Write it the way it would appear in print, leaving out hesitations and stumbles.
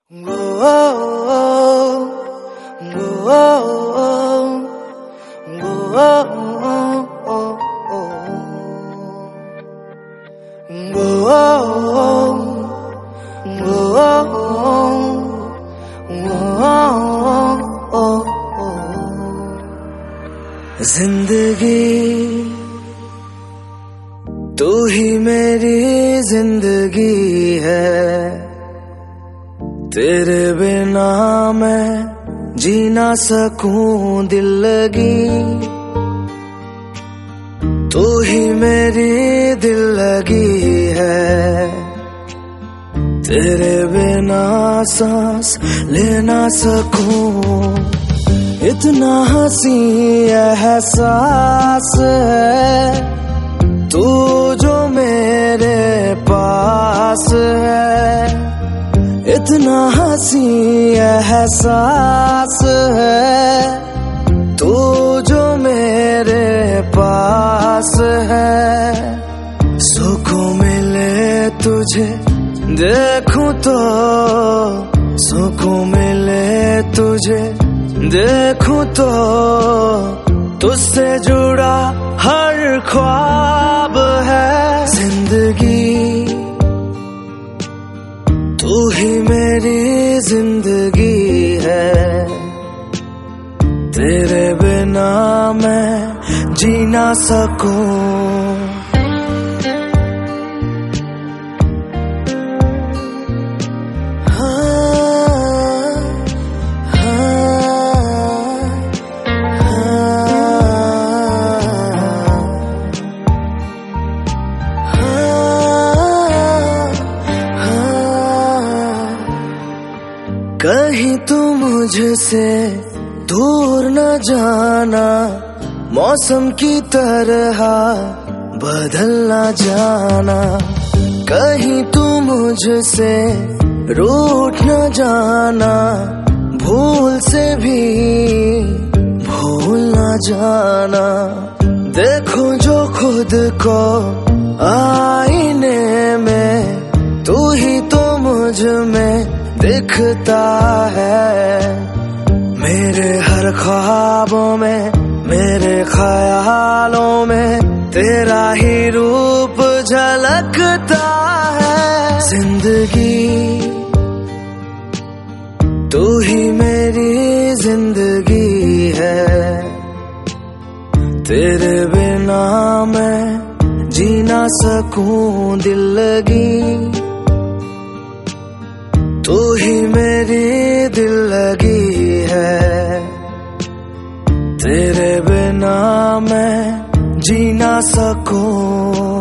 जिंदगी तू ही मेरी जिंदगी है, तेरे बिना मैं जी ना सकूं दिल लगी। तू ही मेरी दिल लगी है, तेरे बिना सांस ले ना सकूं। इतना हंसी एहसास है तू जो मेरे पास है। इतना हंसी एहसास है तू जो मेरे पास है। सुकून मिले तुझे देखूं तो, सुकून मिले तुझे देखूं तो, तुझसे जुड़ा हर ख्वाब है। जिंदगी तू ही मेरी जिंदगी है, तेरे बिना मैं जी ना सकूं। कहीं तू मुझसे दूर न जाना, मौसम की तरह बदल न जाना। कहीं तू मुझसे रूठ न जाना, भूल से भी भूल न जाना। देखो जो खुद को आईने में, तू ही तो मुझ में दिखता है। मेरे हर ख्वाबों में, मेरे ख्यालों में तेरा ही रूप झलकता है। जिंदगी तू ही मेरी जिंदगी है, तेरे बिना मैं जी ना सकूं दिल लगी। तू ही मेरी दिल लगी है, तेरे बिना मैं जी ना सकूं।